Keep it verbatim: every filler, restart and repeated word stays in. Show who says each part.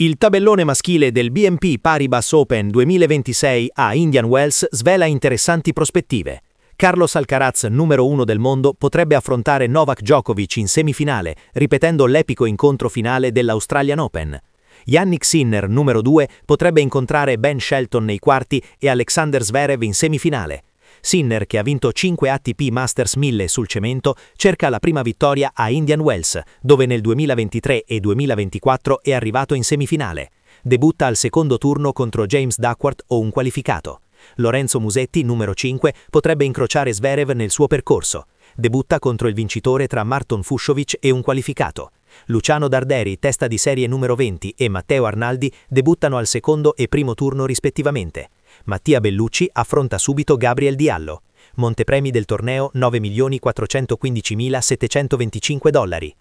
Speaker 1: Il tabellone maschile del B N P Paribas Open duemilaventisei a Indian Wells svela interessanti prospettive. Carlos Alcaraz, numero uno del mondo, potrebbe affrontare Novak Djokovic in semifinale, ripetendo l'epico incontro finale dell'Australian Open. Jannik Sinner, numero due, potrebbe incontrare Ben Shelton nei quarti e Alexander Zverev in semifinale. Sinner, che ha vinto cinque A T P Masters mille sul cemento, cerca la prima vittoria a Indian Wells, dove nel duemilaventitré e duemilaventiquattro è arrivato in semifinale. Debutta al secondo turno contro James Duckworth o un qualificato. Lorenzo Musetti, numero cinque, potrebbe incrociare Zverev nel suo percorso. Debutta contro il vincitore tra Marton Fucsovics e un qualificato. Luciano Darderi, testa di serie numero venti, e Matteo Arnaldi debuttano al secondo e primo turno rispettivamente. Mattia Bellucci affronta subito Gabriel Diallo. Montepremi del torneo nove milioni quattrocentoquindicimilasettecentoventicinque dollari.